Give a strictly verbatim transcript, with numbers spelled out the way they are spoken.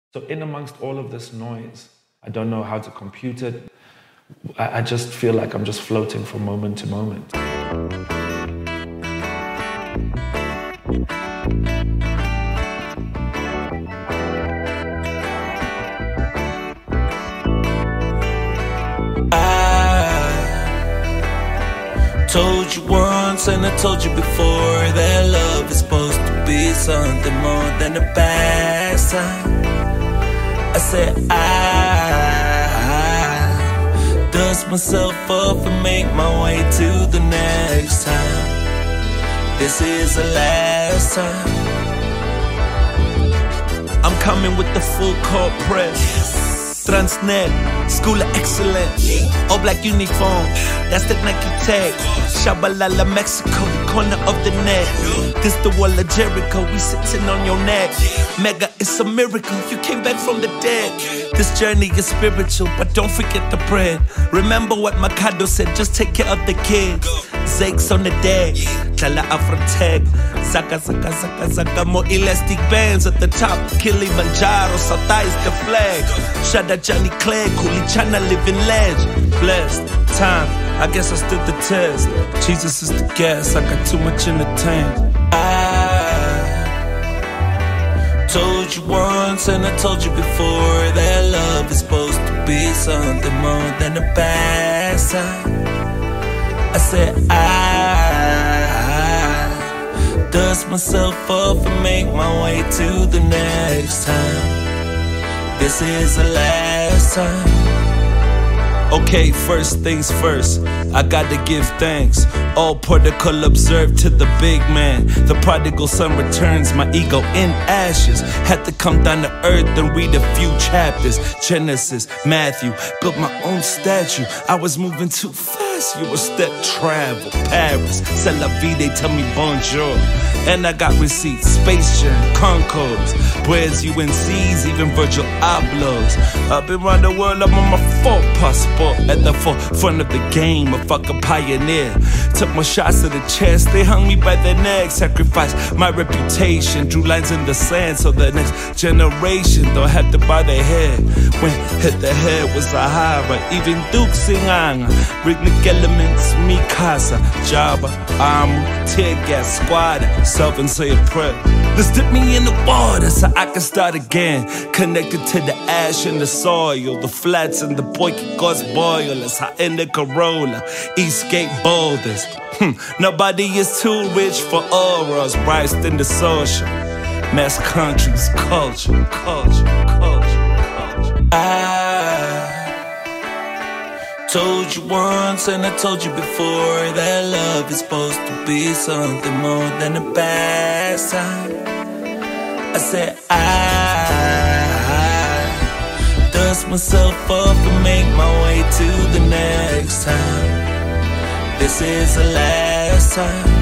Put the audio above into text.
So in amongst all of this noise, I don't know how to compute it. I, I just feel like I'm just floating from moment to moment. I told you once and I told you before that love is supposed to be something more than a pastime. I said I, I dust myself up and make my way to the next time. This is the last time. I'm coming with the full court press. Transnet, School of Excellence, all black uniform, that's the Nike tag. Shabalala, Mexico, the corner of the net. This the wall of Jericho, we sitting on your neck. Mega, it's a miracle, you came back from the dead. This journey is spiritual, but don't forget the bread. Remember what Mikado said, just take care of the kids. Zakes on the deck, Chala Afrotech, Zaka, Zaka, Zaka, Zaka, more elastic bands at the top. Kilimanjaro, Sata is the flag. Shada Johnny Clegg, Kulichana living legend. Blessed time, I guess I stood the test. Jesus is the gas, I got too much in the tank. I told you once and I told you before that love is supposed to be something more than a pastime. I said I, I dust myself up and make my way to the next time. This is the last time. Okay, first things first, I gotta give thanks. All protocol observed to the big man. The prodigal son returns, my ego in ashes. Had to come down to earth and read a few chapters. Genesis, Matthew, built my own statue. I was moving too fast, you were step travel. Paris, c'est la vie, they tell me bonjour. And I got receipts, Space Jam, Concords, Breads, U N Cs, even Virgil Ablohs. I've been around the world, I'm on my fourth passport. At the forefront of the game, a fucking pioneer. Took my shots to the chest, they hung me by the neck. Sacrificed my reputation, drew lines in the sand so the next generation don't have to bow their head. When hit the head was a Sahara, even Duke Singanga, Rignic Elements, Mikasa, Jabba, Amu, Tear Gas, Squad, self and say a prayer. Let's dip me in the water so I can start again. Connected to the ash and the soil, the flats and the Poiki Ghost boilers, hot in the Corolla, Eastgate boulders. Hm, nobody is too rich for auras, priced in the social. Mass countries, culture, culture, culture, culture. I told you once and I told you before that love is supposed to be something more than a pastime. I said I, I dust myself up and make my way to the next time. This is the last time.